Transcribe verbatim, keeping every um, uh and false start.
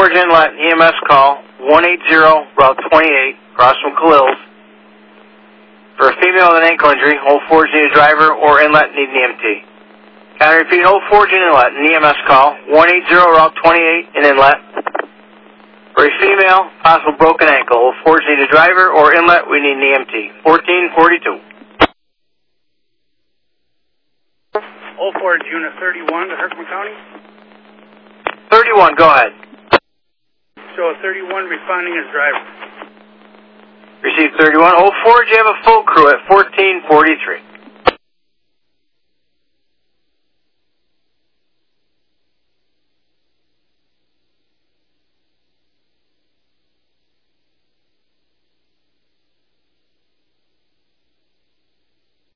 Forge Inlet, E M S call, one eighty, Route twenty-eight, across from Khalil's. For a female with an ankle injury, Old Forge need a driver or inlet need an E M T. Can I repeat, Old Forge and Inlet, an E M S call, one eighty, Route twenty-eight, and Inlet. For a female, possible broken ankle, Old Forge need a driver or inlet, we need an E M T. fourteen forty-two. Old Forge, Unit thirty-one to Herkimer County. thirty-one, go ahead. Show thirty-one responding as driver. Receive thirty-one. Old Forge, you have a full crew at fourteen forty-three.